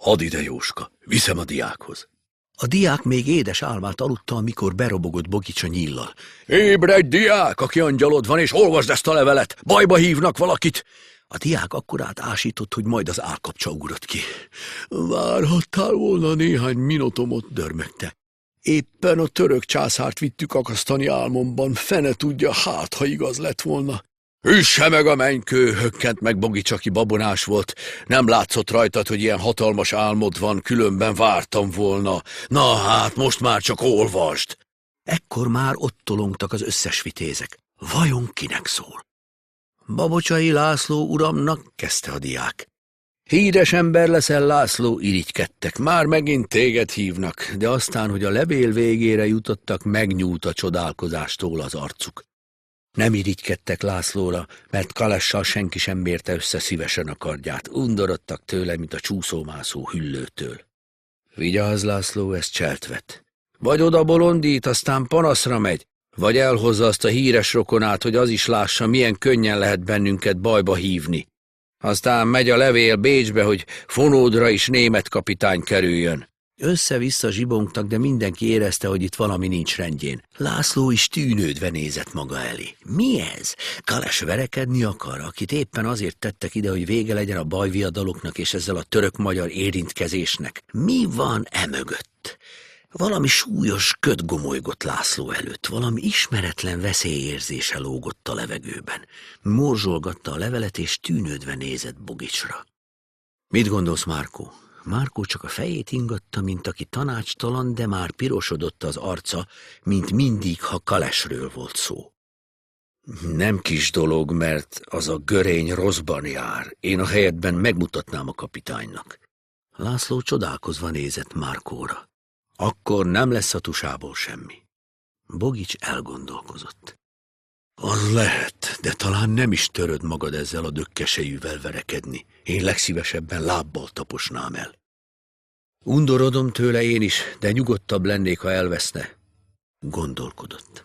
Add ide, Jóska, viszem a diákhoz. A diák még édes álmát aludta, amikor berobogott Bogics a nyíllal. Ébredj, diák, aki angyalod van, és olvasd ezt a levelet! Bajba hívnak valakit! A diák akkorát ásított, hogy majd az állkapcsa ugrott ki. Várhattál volna néhány minutomot, dörmögte. Éppen a török császárt vittük akasztani álmomban, fene tudja, hát, ha igaz lett volna. Üsse meg a mennykő, hökkent meg Bogics, aki babonás volt. Nem látszott rajtad, hogy ilyen hatalmas álmod van, különben vártam volna. Na hát, most már csak olvasd! Ekkor már ott tolongtak az összes vitézek. Vajon kinek szól? Babocsai László uramnak, kezdte a diák. Híres ember leszel, László, irigykedtek. Már megint téged hívnak, de aztán, hogy a levél végére jutottak, megnyúlt a csodálkozástól az arcuk. Nem irigykedtek Lászlóra, mert Kalessal senki sem mérte össze szívesen a kardját. Undorodtak tőle, mint a csúszómászó hüllőtől. Vigyázz, László, ez cseltvet. Vagy oda bolondít, aztán panaszra megy, vagy elhozza azt a híres rokonát, hogy az is lássa, milyen könnyen lehet bennünket bajba hívni. Aztán megy a levél Bécsbe, hogy Fonódra is német kapitány kerüljön. Össze-vissza zsibongtak, de mindenki érezte, hogy itt valami nincs rendjén. László is tűnődve nézett maga elé. Mi ez? Kales verekedni akar, akit éppen azért tettek ide, hogy vége legyen a bajviadaloknak és ezzel a török-magyar érintkezésnek. Mi van emögött? Valami súlyos köd gomolygott László előtt, valami ismeretlen veszélyérzése lógott a levegőben. Morzsolgatta a levelet, és tűnődve nézett Bogicsra. Mit gondolsz, Márkó? Márkó csak a fejét ingatta, mint aki tanácstalan, de már pirosodott az arca, mint mindig, ha Kalesről volt szó. Nem kis dolog, mert az a görény rosszban jár. Én a helyedben megmutatnám a kapitánynak. László csodálkozva nézett Márkóra. Akkor nem lesz a tusából semmi. Bogics elgondolkozott. Az lehet, de talán nem is töröd magad ezzel a dökkesejűvel verekedni. Én legszívesebben lábbal taposnám el. Undorodom tőle én is, de nyugodtabb lennék, ha elveszne. Gondolkodott.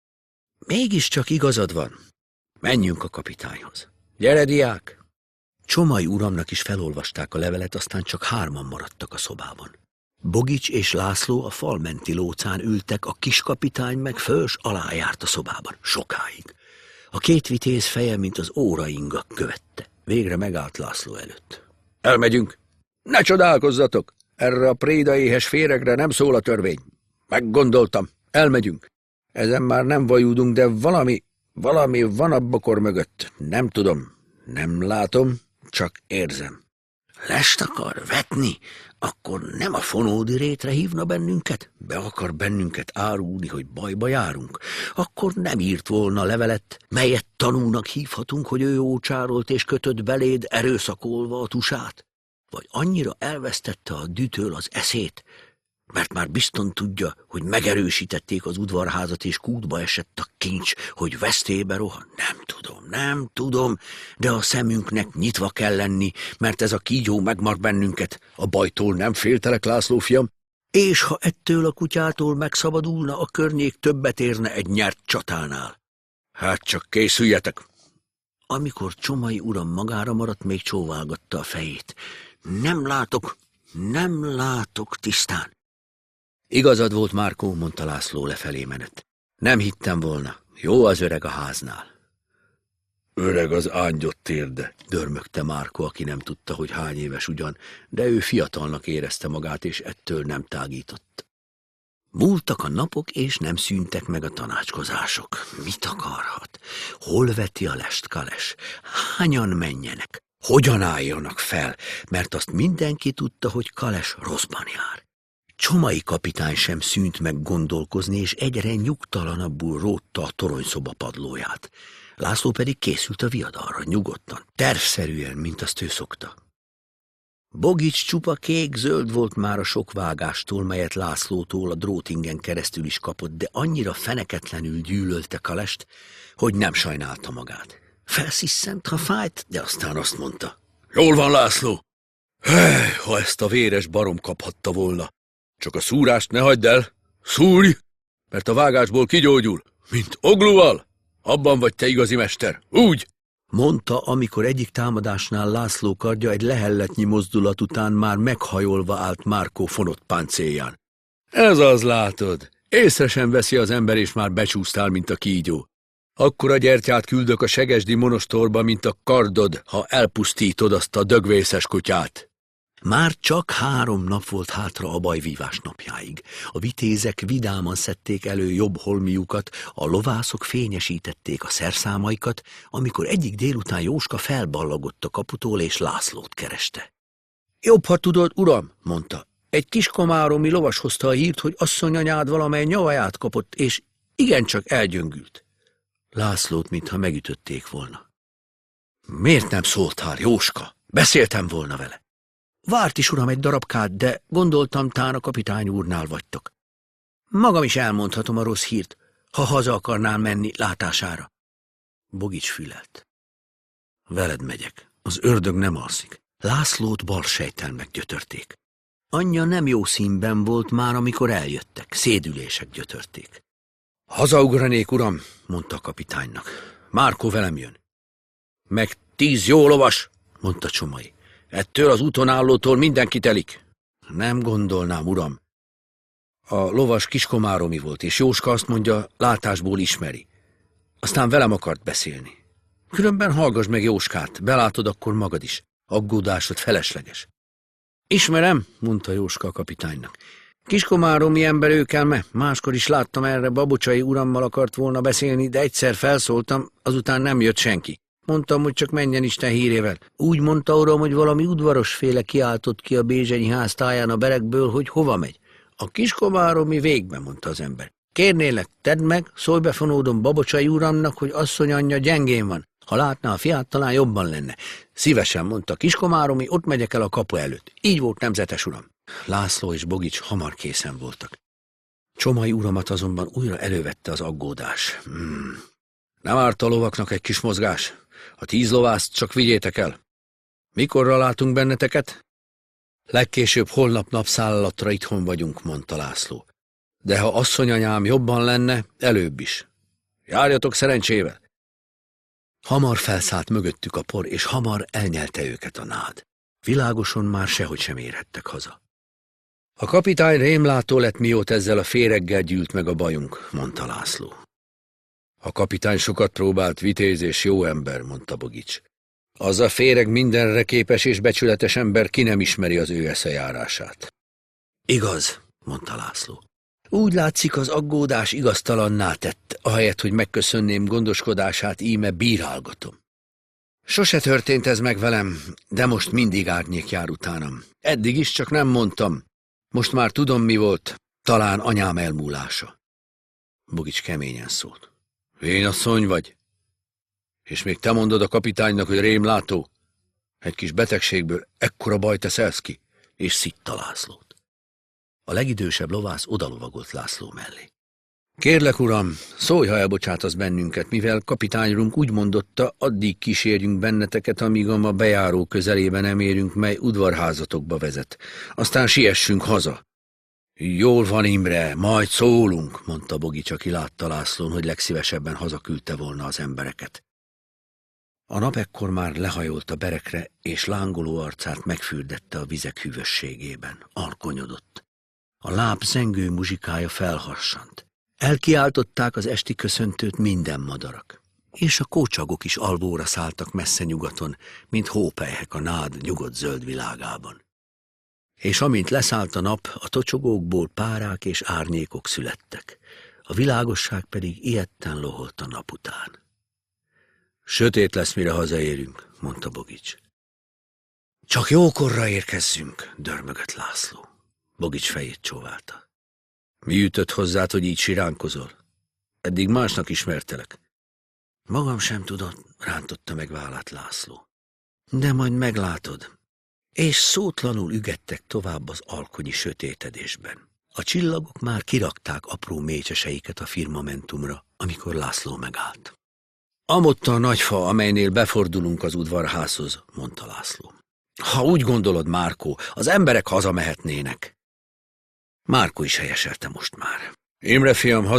Mégiscsak igazad van. Menjünk a kapitányhoz. Gyere, diák! Csomai uramnak is felolvasták a levelet, aztán csak 3-an maradtak a szobában. Bogics és László a falmenti lócán ültek, a kiskapitány meg fölös alá járt a szobában, sokáig. A 2 vitéz feje, mint az óraingak követte. Végre megállt László előtt. Elmegyünk. Ne csodálkozzatok! Erre a préda éhes féregre nem szól a törvény. Meggondoltam. Elmegyünk. Ezen már nem vajúdunk, de valami van a bokor mögött. Nem tudom, nem látom, csak érzem. Lest akar vetni? Akkor nem a Fonódi rétre hívna bennünket? Be akar bennünket árulni, hogy bajba járunk? Akkor nem írt volna levelet, melyet tanúnak hívhatunk, hogy ő ócsárolt és kötött beléd, erőszakolva a tusát? Vagy annyira elvesztette a dühtől az eszét, mert már bizton tudja, hogy megerősítették az udvarházat, és kútba esett a kincs, hogy vesztébe rohan? Nem tudom, de a szemünknek nyitva kell lenni, mert ez a kígyó megmar bennünket. A bajtól nem féltelek, László fiam, és ha ettől a kutyától megszabadulna, a környék többet érne egy nyert csatánál. Hát csak készüljetek! Amikor Csomai uram magára maradt, még csóválgatta a fejét. Nem látok tisztán. Igazad volt, Márkó, mondta László lefelé menet. Nem hittem volna. Jó az öreg a háznál. Öreg az ángyott térde, dörmögte Márkó, aki nem tudta, hogy hány éves ugyan, de ő fiatalnak érezte magát, és ettől nem tágított. Múltak a napok, és nem szűntek meg a tanácskozások. Mit akarhat? Hol veti a lest Kales? Hányan menjenek? Hogyan álljanak fel? Mert azt mindenki tudta, hogy Kales rosszban jár. Csomai kapitány sem szűnt meg gondolkozni, és egyre nyugtalanabbul rótta a toronyszoba padlóját. László pedig készült a viadalra, nyugodtan, tervszerűen, mint azt ő szokta. Bogics csupa kék-zöld volt már a sok vágástól, melyet Lászlótól a drótingen keresztül is kapott, de annyira feneketlenül gyűlölte Kalest, hogy nem sajnálta magát. Felsziszent, ha fájt, de aztán azt mondta. Jól van, László! Ha ezt a véres barom kaphatta volna! Csak a szúrást ne hagyd el! Szúrj! Mert a vágásból kigyógyul, mint oglúval! Abban vagy te igazi mester, úgy! mondta, amikor egyik támadásnál László kardja egy lehelletnyi mozdulat után már meghajolva állt Márkó fonott páncélján. Ez az, látod, észre sem veszi az ember, és már becsúsztál, mint a kígyó. Akkora gyertyát küldök a segesdi monostorba, mint a kardod, ha elpusztítod azt a dögvészes kutyát. Már csak 3 nap volt hátra a bajvívás napjáig. A vitézek vidáman szedték elő jobb holmiukat, a lovászok fényesítették a szerszámaikat, amikor egyik délután Jóska felballagott a kaputól, és Lászlót kereste. Jobb, ha tudod, uram, mondta. Egy kis komáromi lovas hozta a hírt, hogy asszonyanyád valamely nyavaját kapott, és igencsak elgyöngült. Lászlót, mintha megütötték volna. Miért nem szóltál, Jóska? Beszéltem volna vele. Várt is, uram, egy darabkát, de gondoltam, tán a kapitány úrnál vagytok. Magam is elmondhatom a rossz hírt, ha haza akarnál menni látására. Bogics fülelt. Veled megyek, az ördög nem alszik. Lászlót balsejtelmek gyötörték. Anyja nem jó színben volt már, amikor eljöttek, szédülések gyötörték. Hazaugranék, uram, mondta a kapitánynak. Márkó velem jön. Meg 10 jó lovas, mondta Csomai. Ettől az úton állótól mindenki telik. Nem gondolnám, uram. A lovas kiskomáromi volt, és Jóska azt mondja, látásból ismeri. Aztán velem akart beszélni. Különben hallgass meg Jóskát, belátod akkor magad is. Aggódásod felesleges. Ismerem, mondta Jóska a kapitánynak. Kiskomáromi ember őkelme, máskor is láttam erre, Babocsai urammal akart volna beszélni, de egyszer felszóltam, azután nem jött senki. Mondtam, hogy csak menjen Isten hírével. Úgy mondta, uram, hogy valami udvarosféle kiáltott ki a Bézsenyi ház táján a berekből, hogy hova megy. A kiskomáromi végbe, mondta az ember. Kérnélek, tedd meg, szólj befonódom Babocsai uramnak, hogy asszony anyja gyengén van. Ha látná a fiát, talán jobban lenne. Szívesen, mondta Kiskomáromi, ott megyek el a kapu előtt. Így volt, nemzetes uram. László és Bogics hamar készen voltak. Csomai uramat azonban újra elővette az aggódás. Nem árt a lovaknak egy kis mozgás. A 10 lovászt csak vigyétek el. Mikorra látunk benneteket? Legkésőbb holnap napszállatra itthon vagyunk, mondta László. De ha asszonyanyám jobban lenne, előbb is. Járjatok szerencsével! Hamar felszállt mögöttük a por, és hamar elnyelte őket a nád. Világoson már sehogy sem érhettek haza. A kapitány rémlátó lett, mióta ezzel a féreggel gyűlt meg a bajunk, mondta László. A kapitány sokat próbált, vitéz és jó ember, mondta Bogics. Az a féreg mindenre képes és becsületes ember, ki nem ismeri az ő eszejárását. Igaz, mondta László. Úgy látszik, az aggódás igaztalanná tett, ahelyett, hogy megköszönném gondoskodását, íme bírálgatom. Sose történt ez meg velem, de most mindig árnyék jár utánam. Eddig is csak nem mondtam. Most már tudom, mi volt, talán anyám elmúlása. Bogics keményen szólt. Vénasszony vagy? És még te mondod a kapitánynak, hogy rémlátó? Egy kis betegségből ekkora bajt teszelsz ki, és szitta Lászlót. A legidősebb lovász odalovagolt László mellé. Kérlek, uram, szólj, ha elbocsátasz bennünket, mivel kapitányunk úgy mondotta, addig kísérjünk benneteket, amíg a ma bejáró közelében nem érünk, mely udvarházatokba vezet. Aztán siessünk haza. Jól van, Imre, majd szólunk, mondta Bogics, aki látta Lászlón, hogy legszívesebben hazaküldte volna az embereket. A nap ekkor már lehajolt a berekre, és lángoló arcát megfürdette a vizek hűvösségében. Alkonyodott. A láb zengő muzsikája felharsant. Elkiáltották az esti köszöntőt minden madarak, és a kócsagok is alvóra szálltak messze nyugaton, mint hópelyhek a nád nyugodt zöld világában. És amint leszállt a nap, a tocsogókból párák és árnyékok születtek, a világosság pedig ijedten loholt a nap után. Sötét lesz, mire hazaérünk, mondta Bogics. Csak jókorra érkezzünk, dörmögött László. Bogics fejét csóválta. Mi ütött hozzád, hogy így siránkozol? Eddig másnak ismertelek. Magam sem tudom, rántotta meg vállát László. De majd meglátod. És szótlanul ügettek tovább az alkonyi sötétedésben. A csillagok már kirakták apró mécseseiket a firmamentumra, amikor László megállt. Amotta a nagy fa, amelynél befordulunk az udvarházhoz, mondta László. Ha úgy gondolod, Márkó, az emberek hazamehetnének. Márkó is helyeselte most már. Imre fiam,